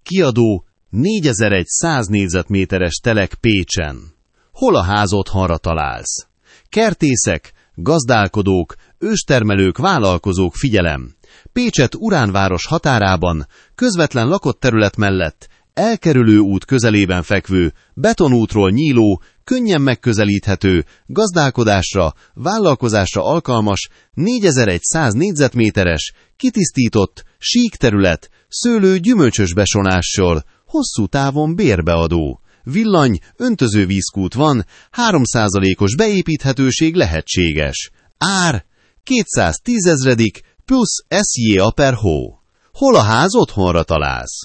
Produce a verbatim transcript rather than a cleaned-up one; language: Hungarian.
Kiadó négyezer-száz négyzetméteres telek Pécsen. Hol a ház otthonra találsz? Kertészek, gazdálkodók, őstermelők, vállalkozók, figyelem! Pécset uránváros határában, közvetlen lakott terület mellett, elkerülő út közelében fekvő, betonútról nyíló, könnyen megközelíthető, gazdálkodásra, vállalkozásra alkalmas, négyezer-száz négyzetméteres, kitisztított, sík terület, szőlő gyümölcsös besonássor, hosszú távon bérbeadó. Villany, öntözővízkút van, három százalékos beépíthetőség lehetséges. Ár kétszáztízezredik plusz es jé á per hó. Hol a ház otthonra találsz?